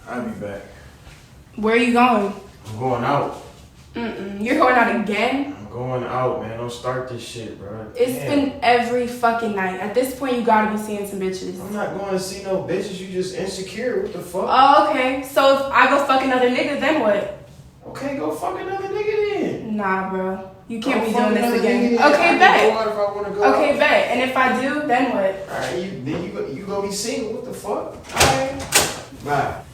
I'll be back. Where are you going? I'm going out. You're going out again? I'm going out, man. Don't start this shit, bro. It's been every fucking night. At this point, you gotta be seeing some bitches. I'm not going to see no bitches. You just insecure. What the fuck? Oh, okay. So if I go fuck another nigga, then what? Okay, go fuck another nigga then. Nah, bro. You can't Go be fuck doing this another again. nigga then. Okay, I can bet. go out if I want to go Okay, out. bet. And if I do, then what? Alright, then you gonna be single. What the fuck? Alright. Bye.